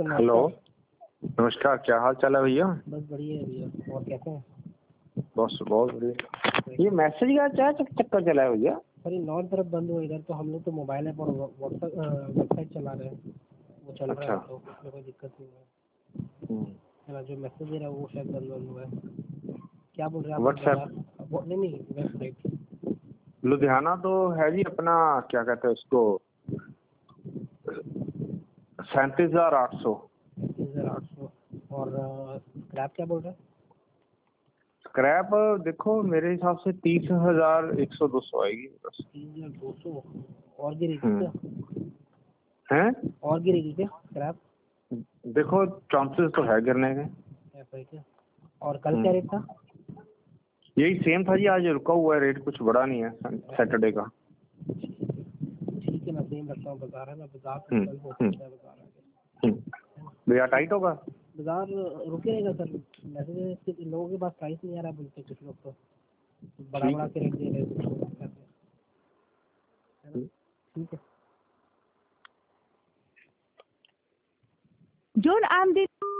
Sir. Hello, नमस्कार। क्या हाल चाल है भैया? बस बढ़िया है भैया। और कैसे हैं? बस बहुत बढ़िया। ये मैसेज का क्या चक्कर चला है भैया? सर नॉर्थ तरफ बंद हुआ इधर, तो हम लोग तो मोबाइल ऐप और व्हाट्सएप वेबसाइट चला रहे हैं, वो चल रहा है, तो उसमें कोई दिक्कत नहीं है ना। जो मैसेज दे रहा है वो शायद बंद हुआ है। क्या बोल रहे हैं आप? व्हाट्सएप नहीं, वेबसाइट। लुधियाना तो है जी अपना, क्या कहते हैं उसको, 37,800। 37,800। और स्क्रैप क्या बोल रहे हैं? स्क्रैप देखो मेरे हिसाब से 30,100-200 आएगी बस। 30,200 और गिरेगी क्या? हैं? और गिरेगी क्या स्क्रैप? देखो चांसेस तो है गिरने के। ऐसा है क्या? और कल क्या रेट था? यही सेम था जी, आज रुका हुआ है रेट, कुछ बढ़ा नहीं है सैटरडे का। ठीक है, मैं सेम रखता हूँ। बाजार है ना, बाजार तो कल हो सकता है बाजार आगे। भैया टाइट होगा? बाजार रुके रहेगा सर। मैसेज लोगों के पास प्राइस नहीं आ रहा बोलते कुछ लोग, तो बड़ा के रेट दे रहे हैं कुछ लोग, है ना। ठीक है। Don't I'm the